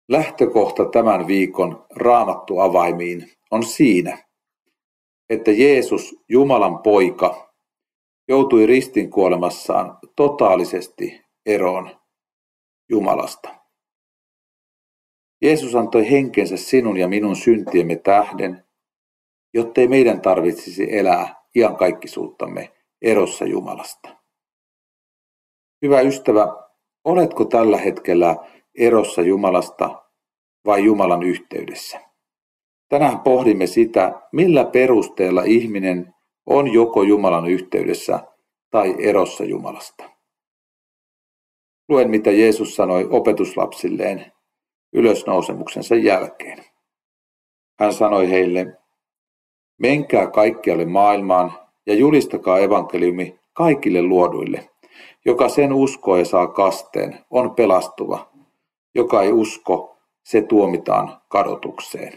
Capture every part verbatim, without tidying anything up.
Lähtökohta tämän viikon Raamattu-avaimiin on siinä, että Jeesus, Jumalan poika, joutui ristinkuolemassaan totaalisesti eroon Jumalasta. Jeesus antoi henkensä sinun ja minun syntiemme tähden, jottei meidän tarvitsisi elää iankaikkisuuttamme erossa Jumalasta. Hyvä ystävä, oletko tällä hetkellä erossa Jumalasta vai Jumalan yhteydessä? Tänään pohdimme sitä, millä perusteella ihminen on joko Jumalan yhteydessä tai erossa Jumalasta. Luen, mitä Jeesus sanoi opetuslapsilleen ylösnousemuksensa jälkeen. Hän sanoi heille, menkää kaikkialle maailmaan ja julistakaa evankeliumi kaikille luoduille. Joka sen uskoo ja saa kasteen, on pelastuva. Joka ei usko, se tuomitaan kadotukseen.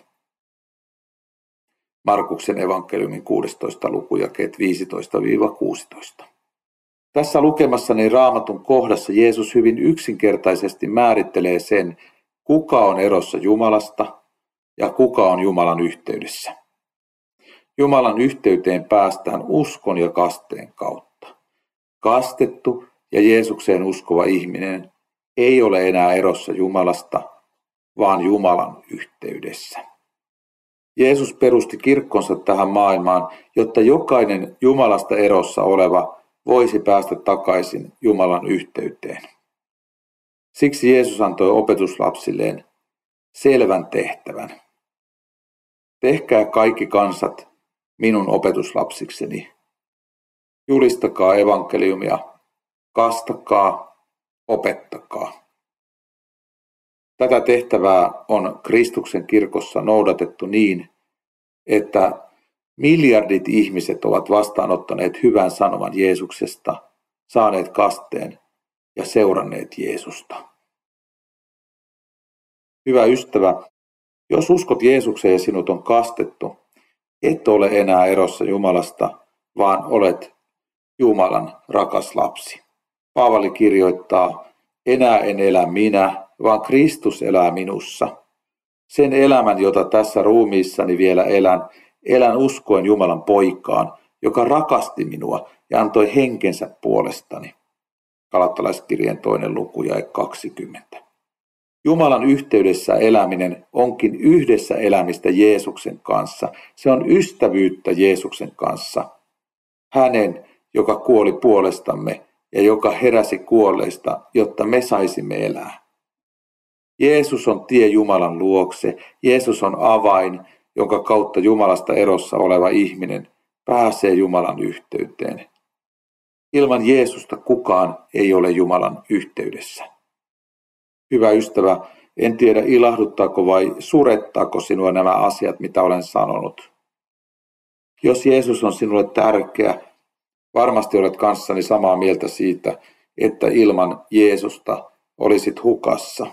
Markuksen evankeliumin kuudestoista luku jakeet viisitoista kuusitoista. Tässä lukemassani Raamatun kohdassa Jeesus hyvin yksinkertaisesti määrittelee sen, kuka on erossa Jumalasta ja kuka on Jumalan yhteydessä. Jumalan yhteyteen päästään uskon ja kasteen kautta. Kastettu ja Jeesukseen uskova ihminen ei ole enää erossa Jumalasta, vaan Jumalan yhteydessä. Jeesus perusti kirkkonsa tähän maailmaan, jotta jokainen Jumalasta erossa oleva voisi päästä takaisin Jumalan yhteyteen. Siksi Jeesus antoi opetuslapsilleen selvän tehtävän. Tehkää kaikki kansat minun opetuslapsikseni. Julistakaa evankeliumia, kastakaa, opettakaa. Tätä tehtävää on Kristuksen kirkossa noudatettu niin, että miljardit ihmiset ovat vastaanottaneet hyvän sanoman Jeesuksesta, saaneet kasteen ja seuranneet Jeesusta. Hyvä ystävä, jos uskot Jeesukseen ja sinut on kastettu, et ole enää erossa Jumalasta, vaan olet Jumalan rakas lapsi. Paavali kirjoittaa, enää en elä minä, vaan Kristus elää minussa. Sen elämän, jota tässä ruumiissani vielä elän, elän uskoen Jumalan poikaan, joka rakasti minua ja antoi henkensä puolestani. Galattalaiskirjeen toinen luku jae kaksikymmentä. Jumalan yhteydessä eläminen onkin yhdessä elämistä Jeesuksen kanssa. Se on ystävyyttä Jeesuksen kanssa. Hänen, joka kuoli puolestamme ja joka heräsi kuolleista, jotta me saisimme elää. Jeesus on tie Jumalan luokse. Jeesus on avain, jonka kautta Jumalasta erossa oleva ihminen pääsee Jumalan yhteyteen. Ilman Jeesusta kukaan ei ole Jumalan yhteydessä. Hyvä ystävä, en tiedä ilahduttaako vai surettaako sinua nämä asiat, mitä olen sanonut. Jos Jeesus on sinulle tärkeä, varmasti olet kanssani samaa mieltä siitä, että ilman Jeesusta olisit hukassa.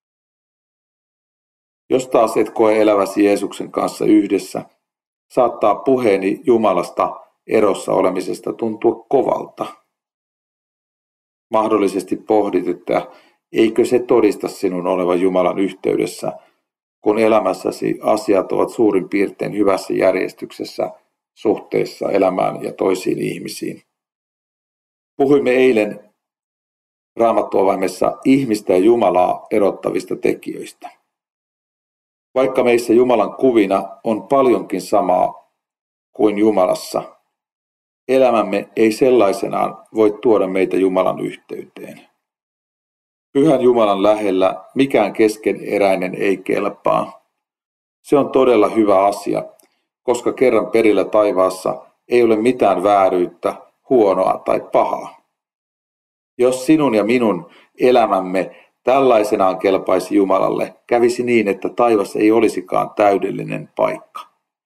Jos taas et koe eläväsi Jeesuksen kanssa yhdessä, saattaa puheeni Jumalasta erossa olemisesta tuntua kovalta. Mahdollisesti pohdit, että eikö se todista sinun olevan Jumalan yhteydessä, kun elämässäsi asiat ovat suurin piirtein hyvässä järjestyksessä suhteessa elämään ja toisiin ihmisiin. Puhuimme eilen Raamattu-avaimessa ihmistä ja Jumalaa erottavista tekijöistä. Vaikka meissä Jumalan kuvina on paljonkin samaa kuin Jumalassa, elämämme ei sellaisenaan voi tuoda meitä Jumalan yhteyteen. Pyhän Jumalan lähellä mikään keskeneräinen ei kelpaa. Se on todella hyvä asia, koska kerran perillä taivaassa ei ole mitään vääryyttä, huonoa tai pahaa. Jos sinun ja minun elämämme tällaisenaan kelpaisi Jumalalle, kävisi niin, että taivas ei olisikaan täydellinen paikka.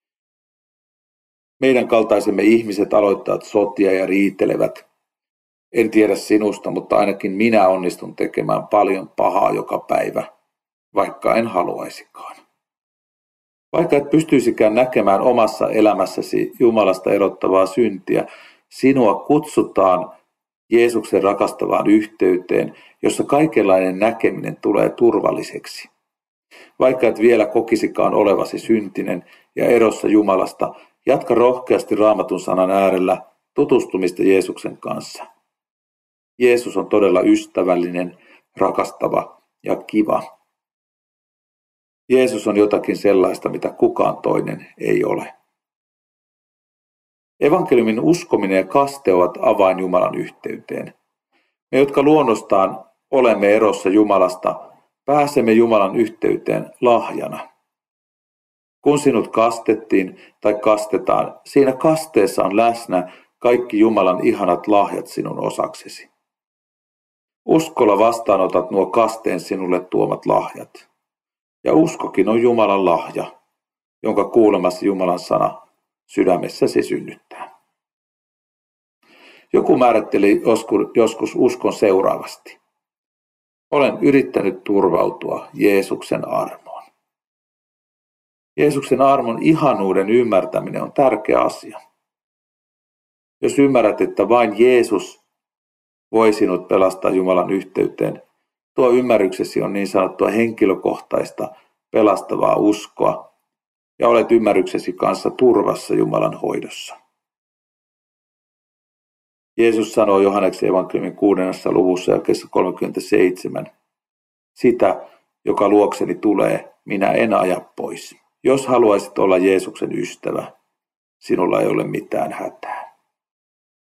Meidän kaltaisemme ihmiset aloittavat sotia ja riitelevät. En tiedä sinusta, mutta ainakin minä onnistun tekemään paljon pahaa joka päivä, vaikka en haluaisikaan. Vaikka et pystyisikään näkemään omassa elämässäsi Jumalasta erottavaa syntiä, sinua kutsutaan Jeesuksen rakastavaan yhteyteen, jossa kaikenlainen näkeminen tulee turvalliseksi. Vaikka et vielä kokisikaan olevasi syntinen ja erossa Jumalasta, jatka rohkeasti Raamatun sanan äärellä tutustumista Jeesuksen kanssa. Jeesus on todella ystävällinen, rakastava ja kiva. Jeesus on jotakin sellaista, mitä kukaan toinen ei ole. Evankeliumin uskominen ja kaste ovat avain Jumalan yhteyteen. Me, jotka luonnostaan olemme erossa Jumalasta, pääsemme Jumalan yhteyteen lahjana. Kun sinut kastettiin tai kastetaan, siinä kasteessa on läsnä kaikki Jumalan ihanat lahjat sinun osaksesi. Uskolla vastaanotat nuo kasteen sinulle tuomat lahjat. Ja uskokin on Jumalan lahja, jonka kuulemasi Jumalan sana sydämessäsi synnyttää. Joku määritteli joskus uskon seuraavasti. Olen yrittänyt turvautua Jeesuksen armoon. Jeesuksen armon ihanuuden ymmärtäminen on tärkeä asia. Jos ymmärrät, että vain Jeesus voi sinut pelastaa Jumalan yhteyteen, tuo ymmärryksesi on niin sanottua henkilökohtaista pelastavaa uskoa ja olet ymmärryksesi kanssa turvassa Jumalan hoidossa. Jeesus sanoo Johanneksen evankeliumin kuudennessa luvussa jakeessa kolmekymmentäseitsemän, sitä, joka luokseni tulee, minä en aja pois. Jos haluaisit olla Jeesuksen ystävä, sinulla ei ole mitään hätää.